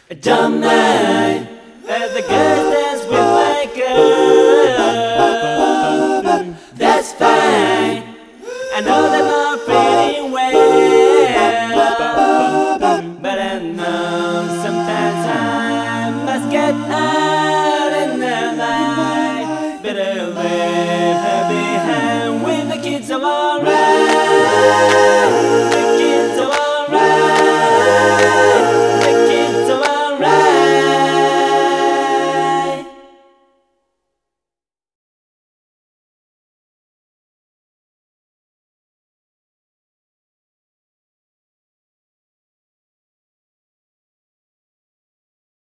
I don't mind if the girls dance with my girl. That's fine. I know them all pretty well, but I know sometimes I must get out in the light. Better leave her behind when the kids are alright.